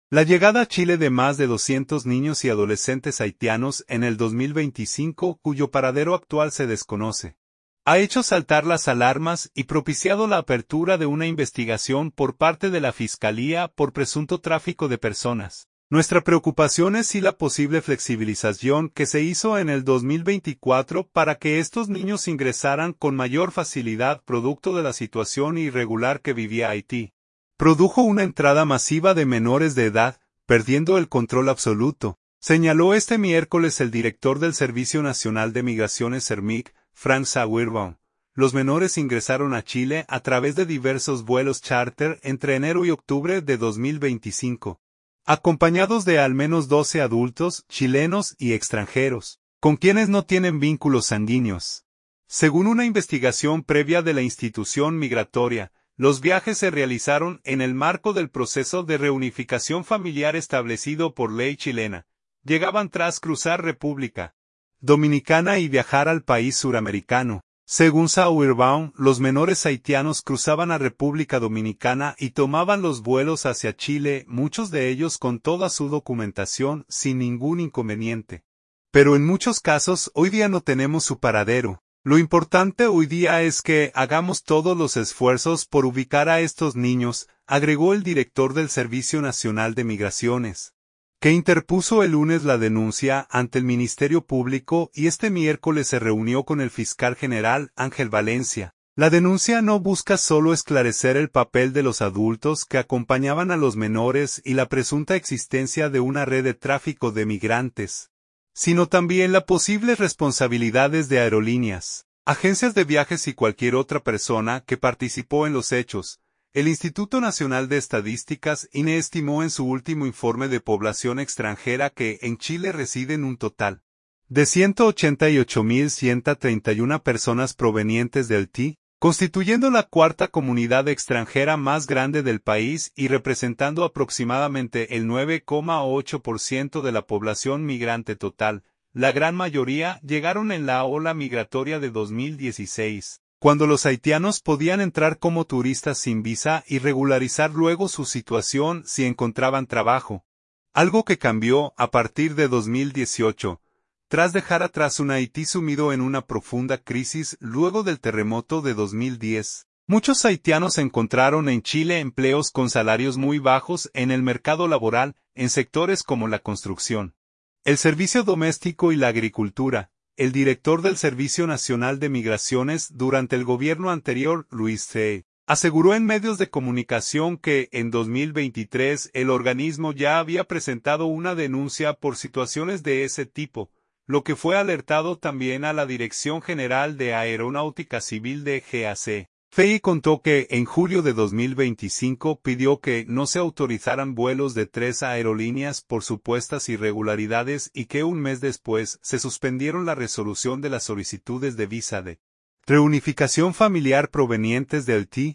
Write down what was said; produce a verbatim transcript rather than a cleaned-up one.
La llegada a Chile de más de doscientos niños y adolescentes haitianos en el dos mil veinticinco, cuyo paradero actual se desconoce, ha hecho saltar las alarmas y propiciado la apertura de una investigación por parte de la Fiscalía por presunto tráfico de personas. Nuestra preocupación es si la posible flexibilización que se hizo en el dos mil veinticuatro para que estos niños ingresaran con mayor facilidad producto de la situación irregular que vivía Haití, produjo una entrada masiva de menores de edad, perdiendo el control absoluto, señaló este miércoles el director del Servicio Nacional de Migraciones SERMIC, Frank Sauerbaum. Los menores ingresaron a Chile a través de diversos vuelos charter entre enero y octubre de dos mil veinticinco, acompañados de al menos doce adultos, chilenos y extranjeros, con quienes no tienen vínculos sanguíneos. Según una investigación previa de la institución migratoria, los viajes se realizaron en el marco del proceso de reunificación familiar establecido por ley chilena. Llegaban tras cruzar República Dominicana y viajar al país suramericano. Según Sauerbaum, los menores haitianos cruzaban a República Dominicana y tomaban los vuelos hacia Chile, muchos de ellos con toda su documentación, sin ningún inconveniente. Pero en muchos casos, hoy día no tenemos su paradero. Lo importante hoy día es que hagamos todos los esfuerzos por ubicar a estos niños, agregó el director del Servicio Nacional de Migraciones, que interpuso el lunes la denuncia ante el Ministerio Público y este miércoles se reunió con el fiscal general Ángel Valencia. La denuncia no busca solo esclarecer el papel de los adultos que acompañaban a los menores y la presunta existencia de una red de tráfico de migrantes, sino también las posibles responsabilidades de aerolíneas, agencias de viajes y cualquier otra persona que participó en los hechos. El Instituto Nacional de Estadísticas I N E estimó en su último informe de población extranjera que en Chile residen un total de ciento ochenta y ocho mil ciento treinta y una personas provenientes del Haití, constituyendo la cuarta comunidad extranjera más grande del país y representando aproximadamente el nueve coma ocho por ciento de la población migrante total. La gran mayoría llegaron en la ola migratoria de dos mil dieciséis. Cuando los haitianos podían entrar como turistas sin visa y regularizar luego su situación si encontraban trabajo. Algo que cambió a partir de dos mil dieciocho, tras dejar atrás un Haití sumido en una profunda crisis luego del terremoto de dos mil diez. Muchos haitianos encontraron en Chile empleos con salarios muy bajos en el mercado laboral, en sectores como la construcción, el servicio doméstico y la agricultura. El director del Servicio Nacional de Migraciones durante el gobierno anterior, Luis C., aseguró en medios de comunicación que en dos mil veintitrés el organismo ya había presentado una denuncia por situaciones de ese tipo, lo que fue alertado también a la Dirección General de Aeronáutica Civil de G A C. F E I contó que en julio de dos mil veinticinco pidió que no se autorizaran vuelos de tres aerolíneas por supuestas irregularidades y que un mes después se suspendieron la resolución de las solicitudes de visa de reunificación familiar provenientes del Haití.